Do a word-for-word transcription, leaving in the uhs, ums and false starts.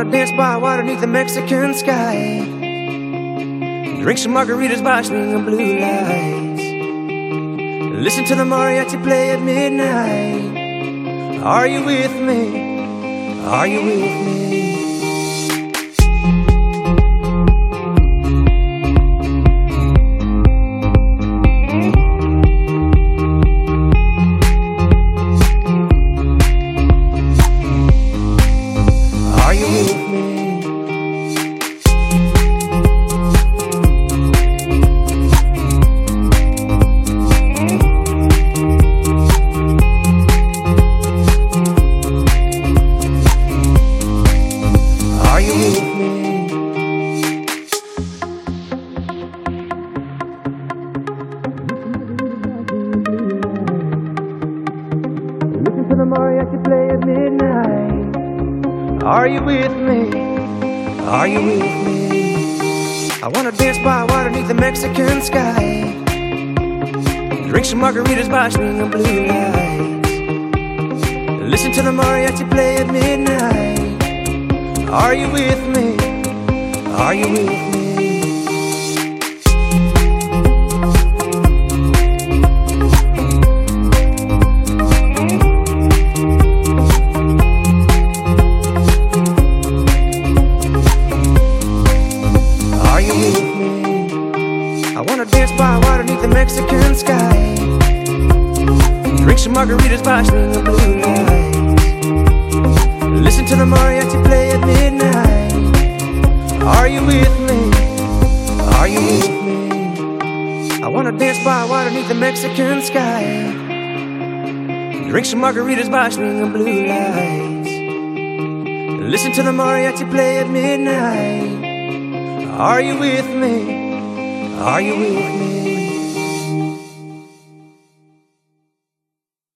wanna dance by water beneath the Mexican sky, drink some margaritas by swinging blue lights, listen to the mariachi play at midnight. Are you with me? Are you with me? Listen to the mariachi play at midnight. Are you with me? Are you with me? I wanna dance by water beneath the Mexican sky, drink some margaritas by swinging blue lights, listen to the mariachi play at midnight. Are you with me? Are you with me? I wanna dance by water beneath the Mexican sky, drink some margaritas by swinging blue lights, listen to the mariachi play at midnight. Are you with me? Are you with me? I wanna dance by water beneath the Mexican sky, drink some margaritas by swinging blue lights, listen to the mariachi play at midnight. Are you with me? Are you with me?